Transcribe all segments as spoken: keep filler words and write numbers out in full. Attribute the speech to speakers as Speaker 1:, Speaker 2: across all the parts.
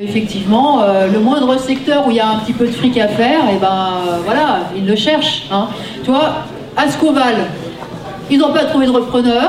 Speaker 1: Effectivement, euh, le moindre secteur où il y a un petit peu de fric à faire, et ben euh, voilà, ils le cherchent. Hein. Tu vois, Ascoval, ils n'ont pas trouvé de repreneur.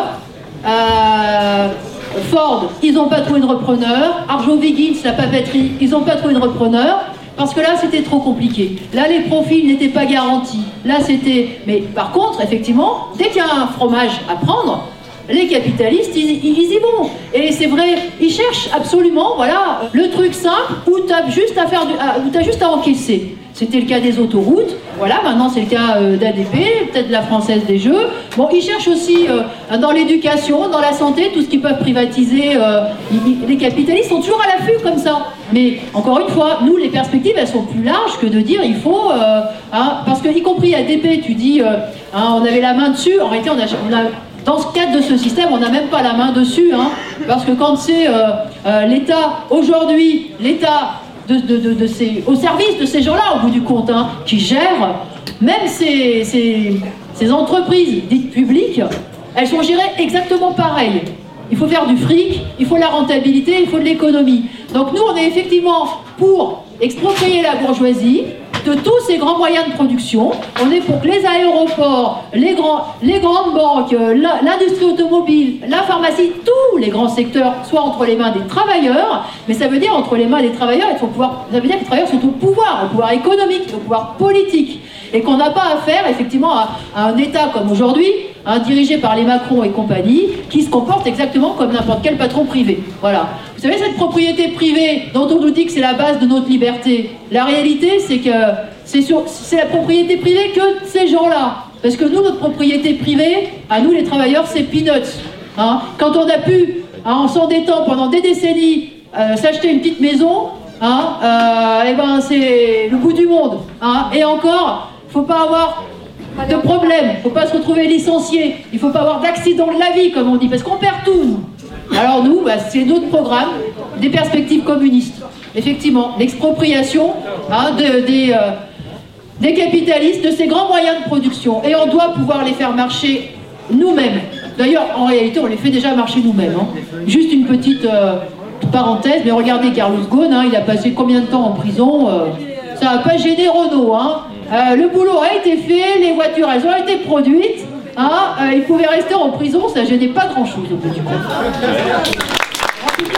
Speaker 1: Euh, Ford, ils n'ont pas trouvé de repreneur. Arjowiggins, la papeterie, ils n'ont pas trouvé de repreneur. Parce que là, c'était trop compliqué. Là, les profils n'étaient pas garantis. Là, c'était... Mais par contre, effectivement, dès qu'il y a un fromage à prendre, les capitalistes, ils, ils y vont. Et c'est vrai, ils cherchent absolument, voilà, le truc simple où tu as juste à faire du, où tu as juste à encaisser. C'était le cas des autoroutes, voilà, maintenant c'est le cas euh, d'A D P, peut-être de la Française des Jeux. Bon, ils cherchent aussi euh, dans l'éducation, dans la santé, tout ce qu'ils peuvent privatiser. Euh, ils, les capitalistes sont toujours à l'affût comme ça. Mais encore une fois, nous, les perspectives, elles sont plus larges que de dire il faut... Euh, hein, parce que, y compris A D P, tu dis, euh, hein, on avait la main dessus, en réalité, on a... On a dans ce cadre de ce système, on n'a même pas la main dessus, hein, parce que quand c'est euh, euh, l'État, aujourd'hui, l'État de, de, de, de ces, au service de ces gens-là, au bout du compte, hein, qui gèrent, même ces, ces, ces entreprises dites publiques, elles sont gérées exactement pareil. Il faut faire du fric, il faut la rentabilité, il faut de l'économie. Donc nous, on est effectivement pour exproprier la bourgeoisie de tous ces grands moyens de production. On est pour que les aéroports, les, grands, les grandes banques, l'industrie automobile, la pharmacie, tous les grands secteurs soient entre les mains des travailleurs. Mais ça veut dire entre les mains des travailleurs, il faut pouvoir, ça veut dire que les travailleurs sont au pouvoir, au pouvoir économique, au pouvoir politique. Et qu'on n'a pas affaire effectivement à, à un État comme aujourd'hui, hein, dirigé par les Macron et compagnie, qui se comporte exactement comme n'importe quel patron privé. Voilà. Vous savez, cette propriété privée dont on nous dit que c'est la base de notre liberté, la réalité, c'est que c'est, sur, c'est la propriété privée que de ces gens-là. Parce que nous, notre propriété privée, à nous les travailleurs, c'est peanuts. Hein. Quand on a pu, hein, en s'endettant pendant des décennies, euh, s'acheter une petite maison, hein, euh, et ben c'est le bout du monde. Hein. Et encore, il ne faut pas avoir de problème, il ne faut pas se retrouver licencié, il ne faut pas avoir d'accident de la vie, comme on dit, parce qu'on perd tout. Alors nous, bah, c'est notre programme, des perspectives communistes. Effectivement, l'expropriation hein, de, des, euh, des capitalistes, de ces grands moyens de production. Et on doit pouvoir les faire marcher nous-mêmes. D'ailleurs, en réalité, on les fait déjà marcher nous-mêmes. Hein. Juste une petite euh, parenthèse, mais regardez Carlos Ghosn, hein, il a passé combien de temps en prison euh, ça n'a pas gêné Renault. Hein. Euh, le boulot a été fait, les voitures, elles ont été produites. Hein, euh, il pouvait rester en prison, ça gênait pas grand-chose au bout du compte.